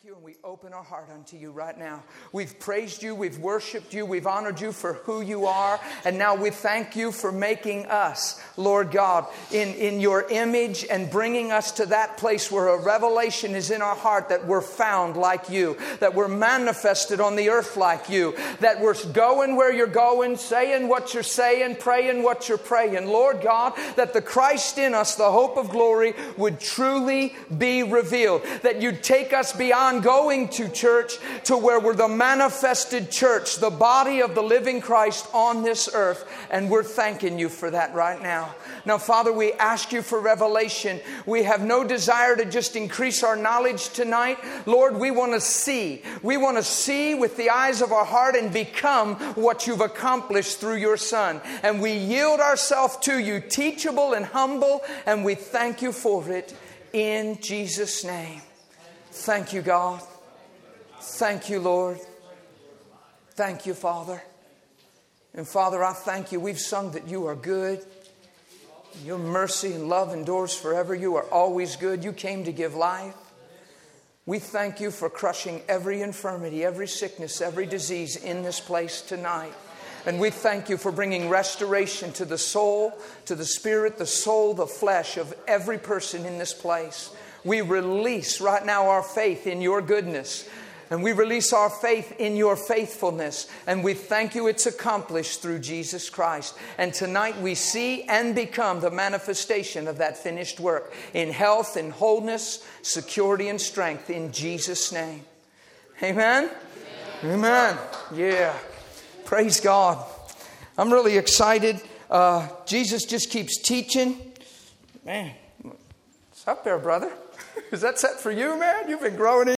you, and we open our heart unto you right now. We've praised you, we've worshiped you, we've honored you for who you are, and now we thank you for making us, Lord God, in your image and bringing us to that place where a revelation is in our heart that we're found like you, that we're manifested on the earth like you, that we're going where you're going, saying what you're saying, praying what you're praying. Lord God, that the Christ in us, the hope of glory, would truly be revealed, that you'd take us beyond going to church to where we're the manifested church, the body of the living Christ on this earth. And we're thanking you for that right now. Now, Father, we ask you for revelation. We have no desire to just increase our knowledge tonight. Lord, we want to see. We want to see with the eyes of our heart and become what you've accomplished through your Son. And we yield ourselves to you, teachable and humble, and we thank you for it in Jesus' name. Thank you, God. Thank you, Lord. Thank you, Father. And Father, I thank you. We've sung that you are good. Your mercy and love endures forever. You are always good. You came to give life. We thank you for crushing every infirmity, every sickness, every disease in this place tonight. And we thank you for bringing restoration to the soul, to the spirit, the soul, the flesh of every person in this place. We release right now our faith in your goodness. And we release our faith in your faithfulness. And we thank you it's accomplished through Jesus Christ. And tonight we see and become the manifestation of that finished work in health and wholeness, security and strength in Jesus' name. Amen? Amen. Yeah. Praise God. I'm really excited. Jesus just keeps teaching. Man, what's up there, brother? Is that set for you, man? You've been growing in